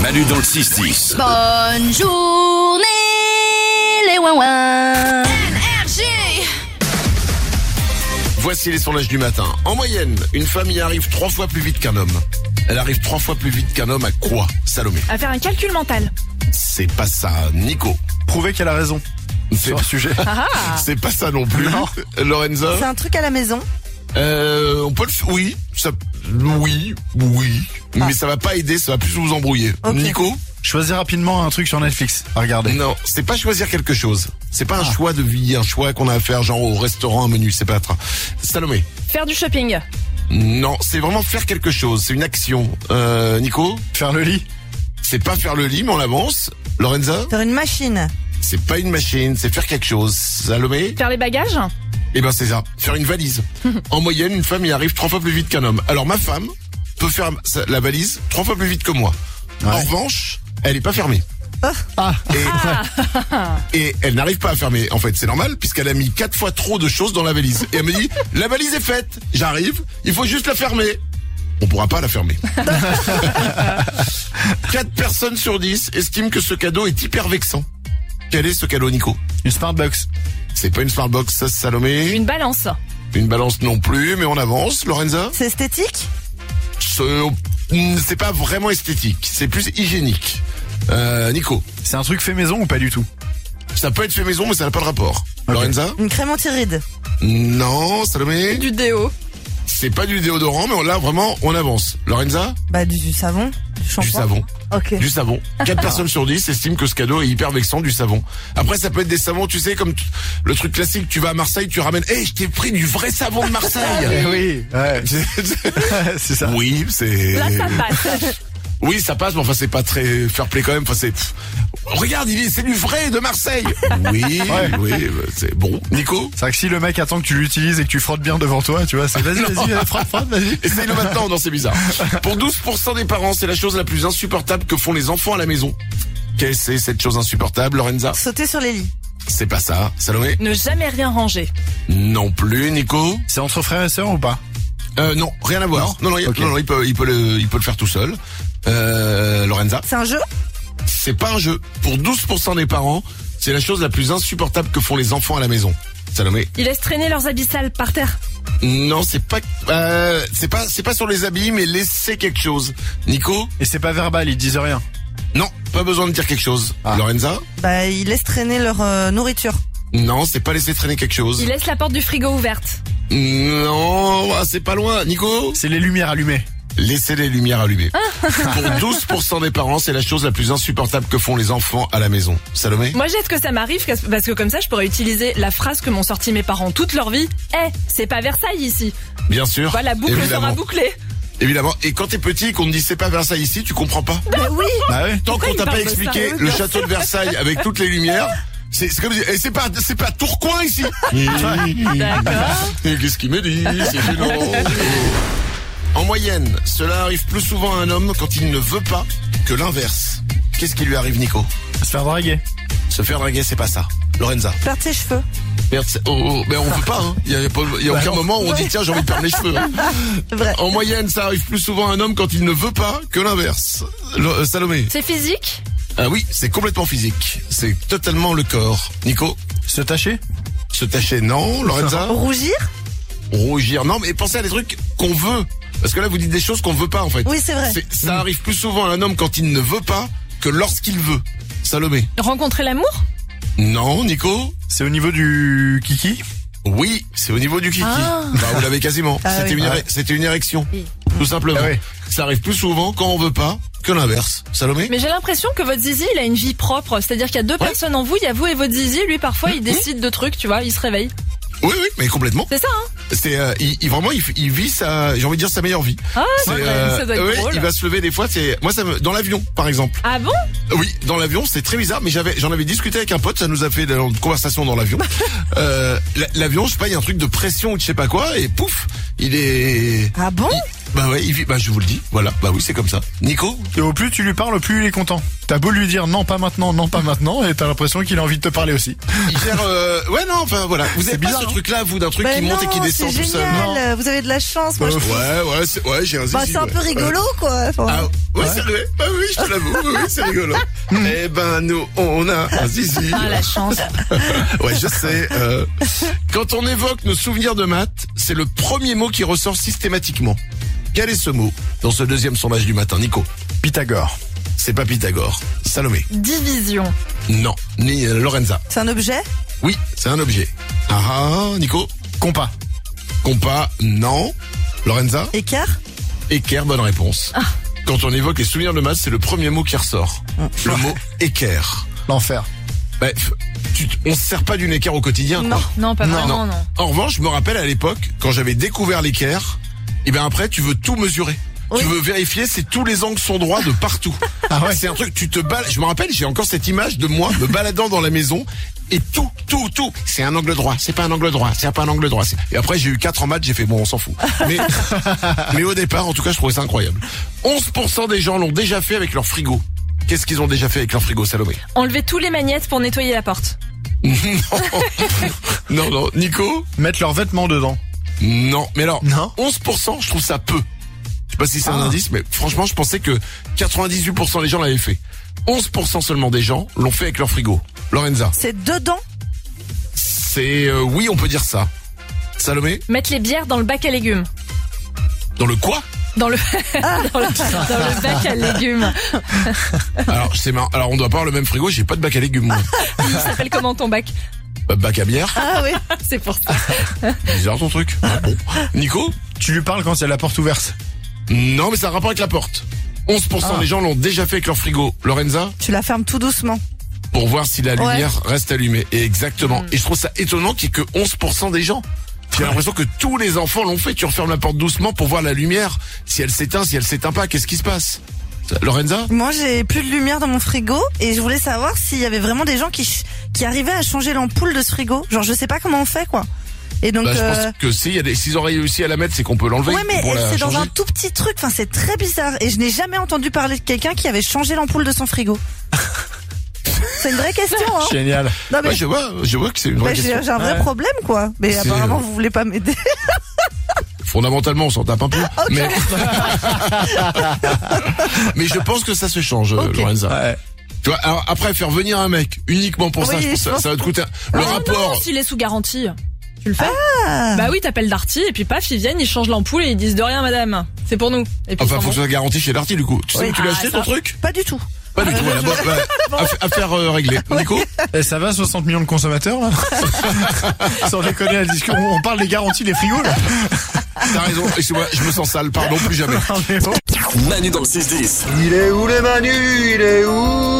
Manu dans le 6-10. Bonne journée, les ouin-ouin. Voici les sondages du matin. En moyenne, une femme y arrive 3 fois plus vite qu'un homme. Elle arrive 3 fois plus vite qu'un homme à quoi, Salomé? À faire un calcul mental. C'est pas ça, Nico. Prouver qu'elle a raison. C'est Sur le sujet. C'est pas ça non plus. Non. Lorenza? C'est un truc à la maison. On peut le oui, mais ça va pas aider, ça va plus vous embrouiller. Ok. Nico? Choisir rapidement un truc sur Netflix à regarder. Non, c'est pas choisir quelque chose. C'est pas un choix de vie, un choix qu'on a à faire genre au restaurant, un menu, c'est pas ça. Salomé? Faire du shopping. Non, c'est vraiment faire quelque chose, c'est une action. Nico? Faire le lit. C'est pas faire le lit, mais on avance. Lorenza? Faire une machine. C'est pas une machine, c'est faire quelque chose. Salomé? Faire les bagages. Eh ben c'est ça, faire une valise. En moyenne, une femme y arrive 3 fois plus vite qu'un homme. Alors ma femme peut faire la valise 3 fois plus vite que moi. Ouais. En revanche, elle est pas fermée. Et elle n'arrive pas à fermer. En fait, c'est normal puisqu'elle a mis 4 fois trop de choses dans la valise. Et elle me dit, la valise est faite. J'arrive, il faut juste la fermer. On pourra pas la fermer. 4 personnes sur 10 estiment que ce cadeau est hyper vexant. Quel est ce cadeau, Nico? Une Smartbox. C'est pas une Smartbox, ça, Salomé. Une balance. Une balance non plus, mais on avance. Lorenza? C'est esthétique. C'est pas vraiment esthétique, c'est plus hygiénique. Nico? C'est un truc fait maison ou pas du tout? Ça peut être fait maison, mais ça n'a pas de rapport. Ok. Lorenza? Une crème anti-rides. Non. Salomé? Du déo. C'est pas du déodorant, mais là, vraiment, on avance. Lorenza? Bah du savon. Du shampoing. Du savon. Ok. Du savon. 4 personnes sur 10 estiment que ce cadeau est hyper vexant, du savon. Après, ça peut être des savons, tu sais, comme le truc classique, tu vas à Marseille, tu ramènes, je t'ai pris du vrai savon de Marseille. Eh oui, ouais. C'est ça. Oui, c'est... Là, ça passe. Oui, ça passe, mais enfin, c'est pas très fair play quand même. Enfin, c'est... Regarde, c'est du vrai de Marseille. Oui, oui, c'est bon. Nico? C'est vrai que si le mec attend que tu l'utilises et que tu frottes bien devant toi, tu vois, c'est vas-y, frotte, vas-y. Essaye-le maintenant, non, c'est bizarre. Pour 12% des parents, c'est la chose la plus insupportable que font les enfants à la maison. Quelle c'est cette chose insupportable, Lorenza? Sauter sur les lits. C'est pas ça. Salomé? Ne jamais rien ranger. Non plus, Nico? C'est entre frères et sœurs ou pas? Non, rien à voir. Non, Ok. il peut le faire tout seul. Lorenza? C'est un jeu. C'est pas un jeu. Pour 12% des parents, c'est la chose la plus insupportable que font les enfants à la maison. Salomé? Ils laissent traîner leurs habits sales par terre. Non, c'est pas sur les habits, mais laisser quelque chose. Nico? Et c'est pas verbal, ils disent rien. Non, pas besoin de dire quelque chose. Ah. Lorenza? Bah ils laissent traîner leur nourriture. Non, c'est pas laisser traîner quelque chose. Ils laissent la porte du frigo ouverte. Non, c'est pas loin. Nico? C'est les lumières allumées. Laisser les lumières allumées. Pour 12% des parents, c'est la chose la plus insupportable que font les enfants à la maison. Salomé? Moi, j'aide que ça m'arrive parce que comme ça, je pourrais utiliser la phrase que m'ont sorti mes parents toute leur vie. C'est pas Versailles ici. Bien sûr. Voilà, la boucle évidemment. sera bouclée. Évidemment. Et quand t'es petit et qu'on te dit c'est pas Versailles ici, tu comprends pas. Bah oui. Bah ouais. Tant qu'on il t'a pas parle de expliqué ça le château de Versailles avec toutes les lumières, c'est comme et c'est pas Tourcoing ici. D'accord. Et qu'est-ce qu'il me dit? C'est gênant. En moyenne, cela arrive plus souvent à un homme quand il ne veut pas que l'inverse. Qu'est-ce qui lui arrive, Nico? Se faire draguer. Se faire draguer, c'est pas ça. Lorenza? Perdre ses cheveux. Merde, mais on veut pas, hein. Il y a aucun moment où on dit tiens, j'ai envie de perdre les cheveux. Hein. Vrai. En moyenne, ça arrive plus souvent à un homme quand il ne veut pas que l'inverse. Salomé? C'est physique. Ah oui, c'est complètement physique. C'est totalement le corps. Nico? Se tacher. Se tacher, non. Lorenza? Rougir. Rougir, non, mais pensez à des trucs qu'on veut. Parce que là, vous dites des choses qu'on veut pas, en fait. Oui c'est vrai. Ça arrive plus souvent à un homme quand il ne veut pas que lorsqu'il veut. Salomé? Rencontrer l'amour. Non, Nico? C'est au niveau du kiki. Oui, c'est au niveau du kiki. Ah. Bah, vous l'avez quasiment. Ah C'était oui. c'était une érection. Oui. Tout simplement. Ah oui. Ça arrive plus souvent quand on veut pas que l'inverse. Salomé? Mais j'ai l'impression que votre zizi, il a une vie propre. C'est-à-dire qu'il y a deux personnes en vous. Il y a vous et votre zizi. Lui, parfois, il décide de trucs, tu vois. Il se réveille. Oui, mais complètement. C'est ça, hein? C'est il vit sa, j'ai envie de dire sa meilleure vie. Ah, C'est, ça doit être oui, drôle. il va se lever des fois. Dans l'avion, par exemple. Ah bon? Oui, dans l'avion, c'est très bizarre, mais j'en avais discuté avec un pote, ça nous a fait une conversation dans l'avion. L'avion, je sais pas, il y a un truc de pression ou je sais pas quoi, et pouf, il est... Ah bon? Bah ouais, il vit, bah je vous le dis, voilà, bah oui, c'est comme ça. Nico? Et au plus tu lui parles, au plus il est content. T'as beau lui dire non pas maintenant, et t'as l'impression qu'il a envie de te parler aussi. Il gère, ouais, non, enfin, voilà. Vous avez pas bizarre, ce hein. truc-là, vous, d'un truc qui monte et qui descend c'est tout seul? génial. Vous avez de la chance, moi je trouve. Ouais, j'ai un zizi. Bah, c'est un peu rigolo, quoi. Enfin, Ah, ouais, c'est vrai. Ah oui, je te l'avoue. Oui, c'est rigolo. Eh ben, nous, on a un zizi. Ah, la chance. Ouais, je sais. Quand on évoque nos souvenirs de maths, c'est le premier mot qui ressort systématiquement. Quel est ce mot dans ce deuxième sondage du matin, Nico? Pythagore. C'est pas Pythagore. Salomé? Division. Non. Ni Lorenza? c'est un objet? Oui, c'est un objet. Nico? Compas. Compas? Non. Lorenza? Écart? Équerre, bonne réponse. Quand on évoque les souvenirs de maths, c'est le premier mot qui ressort. Le mot équerre. L'enfer. Bref, on se sert pas d'une équerre au quotidien, quoi. Non, pas vraiment, non. En revanche, je me rappelle à l'époque, quand j'avais découvert l'équerre, et bien après, tu veux tout mesurer. Oui. Tu veux vérifier si tous les angles sont droits de partout. Ah ouais. C'est un truc, tu te balades, je me rappelle, j'ai encore cette image de moi me baladant dans la maison, et tout, c'est un angle droit, c'est pas un angle droit, c'est pas un angle droit. Et après, j'ai eu 4 en maths, j'ai fait bon, on s'en fout. Mais au départ, en tout cas, je trouvais ça incroyable. 11% des gens l'ont déjà fait avec leur frigo. Qu'est-ce qu'ils ont déjà fait avec leur frigo, Salomé? Enlever tous les magnettes pour nettoyer la porte. Non. Nico? Mettre leurs vêtements dedans. Non. Mais alors, Non. 11%, je trouve ça peu. Je sais pas si c'est un indice, mais franchement, je pensais que 98% des gens l'avaient fait. 11% seulement des gens l'ont fait avec leur frigo. Lorenza? C'est dedans? C'est, oui, on peut dire ça. Salomé? Mettre les bières dans le bac à légumes. Dans le quoi? Dans le dans le bac à légumes. Alors, c'est marrant. Alors, on doit pas avoir le même frigo, j'ai pas de bac à légumes, moi. Il s'appelle comment ton bac? Bac à bière? Ah oui. C'est pour ça. Bizarre ton truc. Ah, bon. Nico? Tu lui parles quand il y a la porte ouverte. Non, mais ça a un rapport avec la porte. 11% des gens l'ont déjà fait avec leur frigo. Lorenza? Tu la fermes tout doucement. Pour voir si la lumière reste allumée. Et exactement. Et je trouve ça étonnant qu'il y ait que 11% des gens. J'ai l'impression que tous les enfants l'ont fait. Tu refermes la porte doucement pour voir la lumière. Si elle s'éteint, si elle s'éteint pas, qu'est-ce qui se passe? Lorenza? Moi, j'ai plus de lumière dans mon frigo et je voulais savoir s'il y avait vraiment des gens qui arrivaient à changer l'ampoule de ce frigo. Genre, je sais pas comment on fait, quoi. Et donc, Je pense que s'ils auraient réussi à la mettre, c'est qu'on peut l'enlever. ouais, mais pour la c'est dans changer. un tout petit truc. Enfin, c'est très bizarre. Et je n'ai jamais entendu parler de quelqu'un qui avait changé l'ampoule de son frigo. C'est une vraie question, hein. Génial. Non, mais Ouais, je vois que c'est une vraie bah, question. j'ai un vrai problème, quoi. Mais C'est, apparemment, vous voulez pas m'aider. Fondamentalement, on s'en tape un peu. Mais je pense que ça se change, Lorenza. Ouais. Tu vois, alors après, faire venir un mec uniquement pour ça, Oui, je pense je que pense ça va te coûter le Non, rapport. s'il est sous garantie. Tu le fais? Bah oui, t'appelles Darty et puis paf, ils viennent, ils changent l'ampoule et ils disent de rien, madame. C'est pour nous. Et puis Enfin, ils s'en faut que vont. ça soit garanti chez Darty, du coup. Tu sais où tu l'as acheté, ton truc? Pas du tout. Pas du tout, voilà. Bon, affaire réglée. Nico? Et ça va, 60 millions de consommateurs, là? Sans déconner, la discussion. On parle des garanties des frigos, là. T'as raison. Excuse-moi, je me sens sale. Pardon, plus jamais. Ah, mais bon. Manu dans le 6-10. Il est où le Manu? Il est où?